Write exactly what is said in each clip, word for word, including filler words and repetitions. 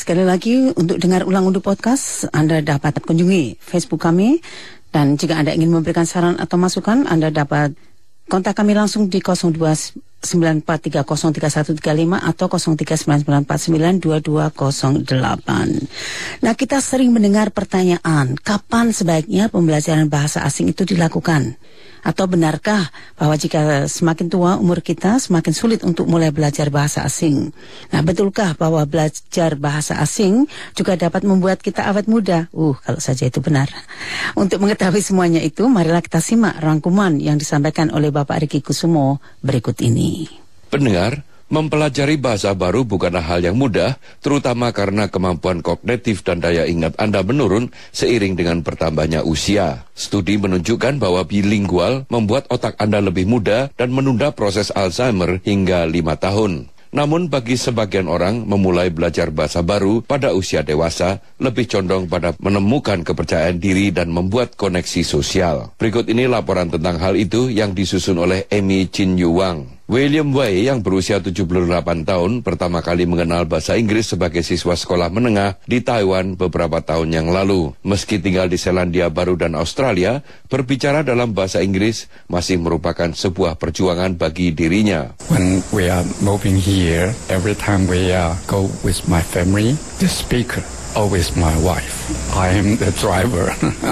sekali lagi untuk dengar ulang untuk podcast, Anda dapat kunjungi Facebook kami. Dan jika Anda ingin memberikan saran atau masukan, Anda dapat kontak kami langsung di nol dua sembilan empat tiga nol tiga satu tiga lima atau nol tiga sembilan sembilan empat sembilan dua dua nol delapan. Nah, kita sering mendengar pertanyaan, kapan sebaiknya pembelajaran bahasa asing itu dilakukan? Atau benarkah bahwa jika semakin tua umur kita, semakin sulit untuk mulai belajar bahasa asing? Nah, betulkah bahwa belajar bahasa asing juga dapat membuat kita awet muda? Uh, kalau saja itu benar. Untuk mengetahui semuanya itu, marilah kita simak rangkuman yang disampaikan oleh Bapak Riki Kusumo berikut ini. Pendengar, mempelajari bahasa baru bukanlah hal yang mudah, terutama karena kemampuan kognitif dan daya ingat Anda menurun seiring dengan bertambahnya usia. Studi menunjukkan bahwa bilingual membuat otak Anda lebih muda dan menunda proses Alzheimer hingga lima tahun. Namun bagi sebagian orang, memulai belajar bahasa baru pada usia dewasa lebih condong pada menemukan kepercayaan diri dan membuat koneksi sosial. Berikut ini laporan tentang hal itu yang disusun oleh Amy Chin Yu Wang. William Wei yang berusia tujuh puluh delapan tahun pertama kali mengenal bahasa Inggris sebagai siswa sekolah menengah di Taiwan beberapa tahun yang lalu. Meski tinggal di Selandia Baru dan Australia, berbicara dalam bahasa Inggris masih merupakan sebuah perjuangan bagi dirinya. When we are moving here, every time we uh, go with my family, the speaker always my wife. I am the driver.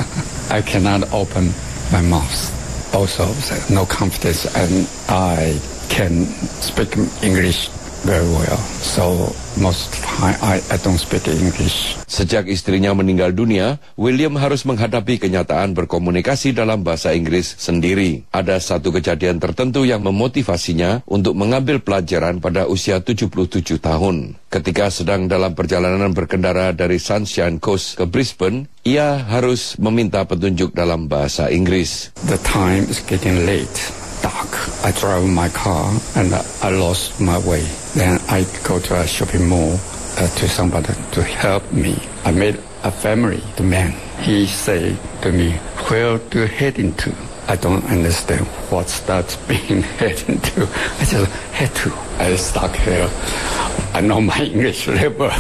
I cannot open my mouth. Also, no confidence, and I can speak English very well. So most of the time I, I don't speak English. Sejak istrinya meninggal dunia, William harus menghadapi kenyataan berkomunikasi dalam bahasa Inggris sendiri. Ada satu kejadian tertentu yang memotivasinya untuk mengambil pelajaran pada usia tujuh puluh tujuh tahun. Ketika sedang dalam perjalanan berkendara dari Sunshine Coast ke Brisbane, ia harus meminta petunjuk dalam bahasa Inggris. The time is getting late. Dark. I drive my car and I lost my way. Then I go to a shopping mall uh, to somebody to help me. I met a family, the man. He say to me, "Where do you heading to?" I don't understand what's that being heading to. I just head to. I stuck here. I know my English level.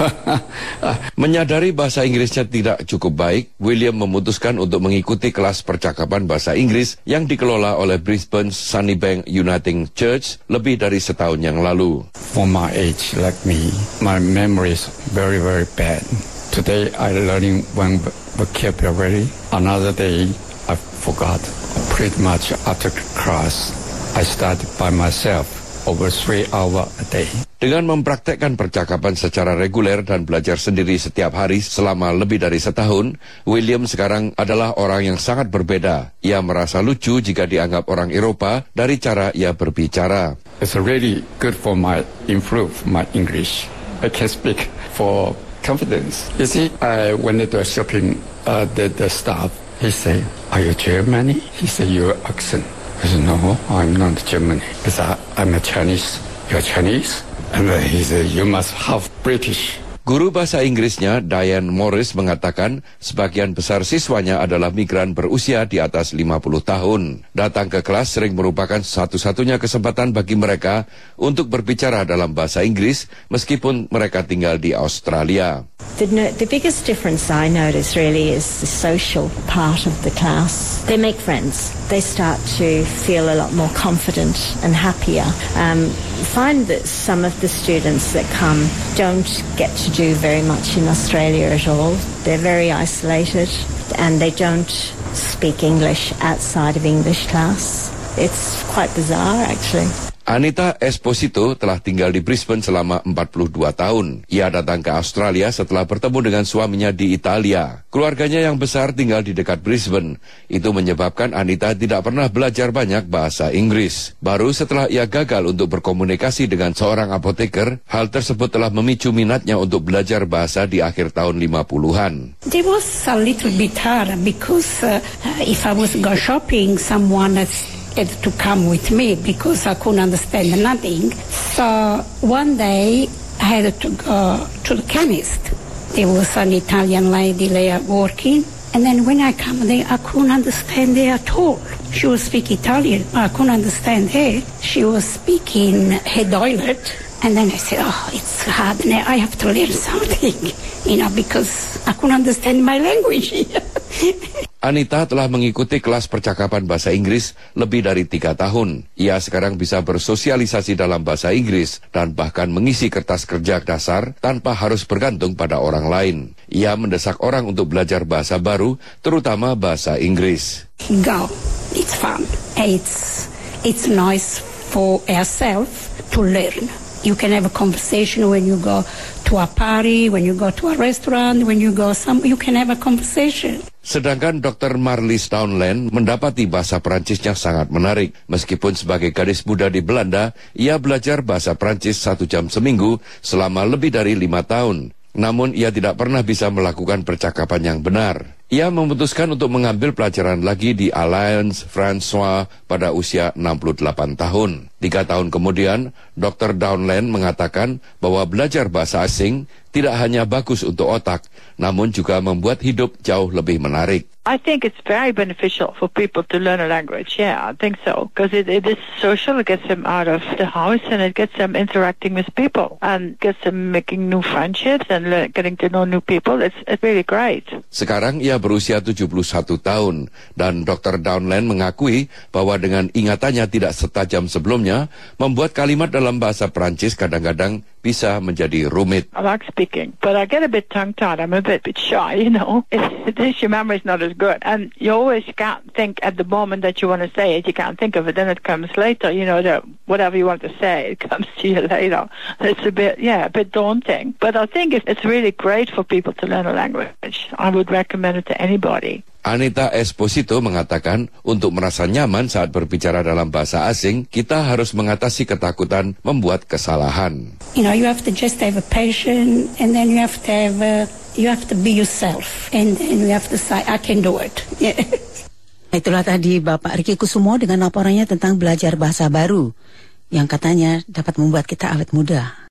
Menyadari bahasa Inggrisnya tidak cukup baik, William memutuskan untuk mengikuti kelas percakapan bahasa Inggris yang dikelola oleh Brisbane Sunnybank Uniting Church lebih dari setahun yang lalu. For my age, like me, my memory is very, very bad. Today, I learning one vocabulary. Another day, I forgot. Pretty much after class, I studied by myself over three hours a day. Dengan mempraktekkan percakapan secara reguler dan belajar sendiri setiap hari selama lebih dari setahun, William sekarang adalah orang yang sangat berbeda. Ia merasa lucu jika dianggap orang Eropa dari cara ia berbicara. It's really good for my improve my English. I can speak for confidence. You see, I went to a shopping, uh, the, the staff, he say, "Are you Germany?" He said, "Your accent." I said, "No, I'm not Germany. Because I, I'm a Chinese." "You're Chinese?" And then he said, "You must have British." Guru bahasa Inggrisnya, Diane Morris, mengatakan sebagian besar siswanya adalah migran berusia di atas lima puluh tahun. Datang ke kelas sering merupakan satu-satunya kesempatan bagi mereka untuk berbicara dalam bahasa Inggris meskipun mereka tinggal di Australia. The, no, the biggest difference I notice really is the social part of the class. They make friends. They start to feel a lot more confident and happier. Um, find that some of the students that come don't get to do very much in Australia at all. They're very isolated and they don't speak English outside of English class. It's quite bizarre actually. Anita Esposito telah tinggal di Brisbane selama empat puluh dua tahun. Ia datang ke Australia setelah bertemu dengan suaminya di Italia. Keluarganya yang besar tinggal di dekat Brisbane. Itu menyebabkan Anita tidak pernah belajar banyak bahasa Inggris. Baru setelah ia gagal untuk berkomunikasi dengan seorang apoteker, hal tersebut telah memicu minatnya untuk belajar bahasa di akhir tahun lima puluhan. It was a little bit hard because uh, if I was go shopping, someone that's had to come with me because I couldn't understand nothing. So one day I had to go to the chemist. There was an Italian lady there working, and then when I come there, I couldn't understand her at all. She was speaking Italian, but I couldn't understand her. She was speaking her dialect, And then I said, oh, it's hard. And I have to learn something, you know, because I couldn't understand my language. Anita telah mengikuti kelas percakapan bahasa Inggris lebih dari tiga tahun. Ia sekarang bisa bersosialisasi dalam bahasa Inggris dan bahkan mengisi kertas kerja dasar tanpa harus bergantung pada orang lain. Ia mendesak orang untuk belajar bahasa baru, terutama bahasa Inggris. Go, it's fun. It's it's nice for ourselves to learn. You can have a conversation when you go to a party, when you go to a restaurant, when you go some, you can have a conversation. Sedangkan dokter Marlies Downland mendapati bahasa Perancisnya sangat menarik. Meskipun sebagai gadis muda di Belanda, ia belajar bahasa Perancis satu jam seminggu selama lebih dari lima tahun. Namun ia tidak pernah bisa melakukan percakapan yang benar. Ia memutuskan untuk mengambil pelajaran lagi di Alliance Française pada usia enam puluh delapan tahun. Tiga tahun kemudian, dokter Downland mengatakan bahwa belajar bahasa asing tidak hanya bagus untuk otak, namun juga membuat hidup jauh lebih menarik. I think it's very beneficial for people to learn a language. Yeah, I think so. Because it, it is social, it gets them out of the house and it gets them interacting with people and gets them making new friendships and le- getting to know new people. It's, it's really great. Sekarang ia berusia tujuh puluh satu tahun dan dokter Downland mengakui bahwa dengan ingatannya tidak setajam sebelumnya, membuat kalimat dalam bahasa Perancis kadang-kadang bisa menjadi rumit. I like speaking, but I get a bit tongue-tied. I'm a bit, bit shy, you know. It, it, your memory's not as good. And you always can't think at the moment that you want to say it. You can't think of it. Then it comes later, you know, that whatever you want to say, it comes to you later. It's a bit, yeah, a bit daunting. But I think it's, it's really great for people to learn a language. I would recommend it to anybody. Anita Esposito mengatakan untuk merasa nyaman saat berbicara dalam bahasa asing, kita harus mengatasi ketakutan membuat kesalahan. You know, you have to just have a passion, and then you have to have a, you have to be yourself, and then you have to say, I can do it. Yeah. Itulah tadi Bapak Riki Kusumo dengan laporannya tentang belajar bahasa baru yang katanya dapat membuat kita awet muda.